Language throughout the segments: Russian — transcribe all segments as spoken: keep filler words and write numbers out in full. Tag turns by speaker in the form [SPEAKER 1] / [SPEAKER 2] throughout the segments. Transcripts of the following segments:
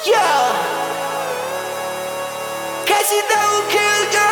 [SPEAKER 1] Yeah. Cause it don't kill you.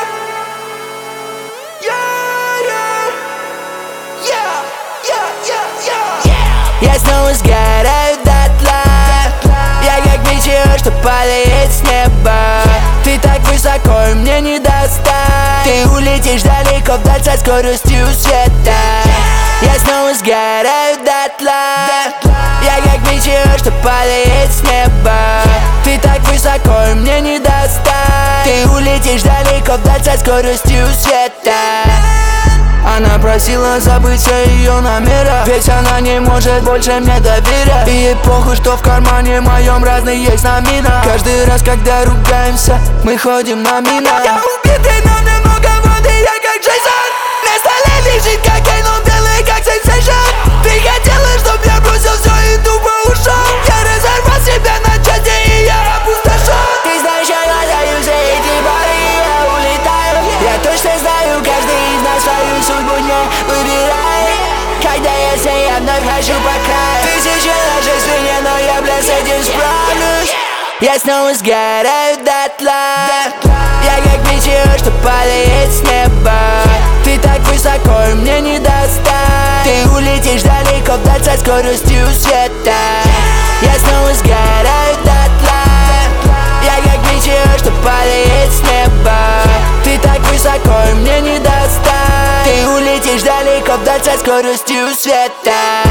[SPEAKER 1] Yeah, yeah. Yeah, yeah, yeah, yeah. Я снова сгораю дотла. Я как метеор, что падает с неба. Ты так высоко, и мне не достать. Ты улетишь далеко вдаль со скоростью света. Я снова сгораю дотла. Я как метеор, что падает с неба. Ты так высоко, и мне не достать. Ты улетишь далеко вдаль со скоростью света. Она просила забыть все ее номера, ведь она не может больше мне доверять. И ей похуй, что в кармане моем разные есть номера. Каждый раз, когда ругаемся, мы ходим на минах. Я убитый, но немного воды, я как Джейсон. На столе лежит кокаин, он белый, как сенсейшн. Ты хотела, чтоб я бросил все и тупо ушел. Я разорвал себя на части, и я опустошен. Ты знаешь, я глотаю все эти бары, я улетаю. Я точно знаю, каждый из нас свою судьбу не выбирает. Когда я с ней, я вновь хожу по краю. Тысячи ножей в спине, но я, бля, с этим справлюсь. Я снова сгораю дотла. Я как метеор, что падает с неба. Ты так высоко, и мне не достать. Ты улетишь далеко вдаль со скоростью света. Я снова сгораю дотла. Я как метеор, что падает с неба. Ты так высоко, и мне не достать. Ты улетишь далеко вдаль со скоростью света.